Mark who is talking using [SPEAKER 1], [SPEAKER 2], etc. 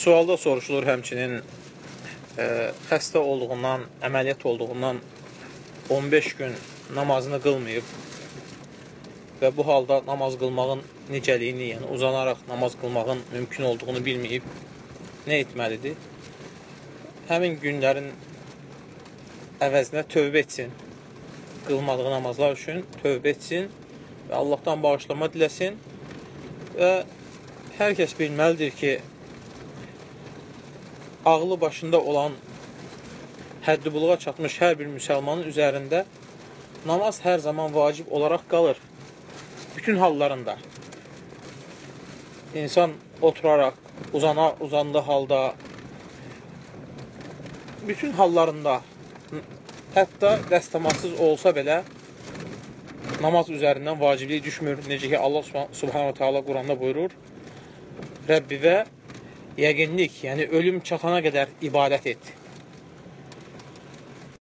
[SPEAKER 1] Sualda soruşulur həmçinin xəstə olduğundan, əməliyyat olduğundan 15 gün namazını qılmayıb və bu halda namaz qılmağın necəliyini, yəni uzanaraq namaz qılmağın mümkün olduğunu bilməyib nə etməlidir? Həmin günlərin əvəzinə tövbə etsin, qılmadığı namazlar üçün tövbə etsin və Allahdan bağışlama diləsin və hər kəs bilməlidir ki, ağlı başında olan, həddibuluğa çatmış hər bir müsəlmanın üzərində namaz hər zaman vacib olaraq qalır. Bütün hallarında. İnsan oturaraq, uzandığı halda, bütün hallarında, hətta dəstəmazsız olsa belə namaz üzərindən vaciblik düşmür. Necə ki, Allah subhanahu wa ta'ala Quranda buyurur, Rəbbivə yəqinlik, yəni ölüm çatana qədər ibadət et.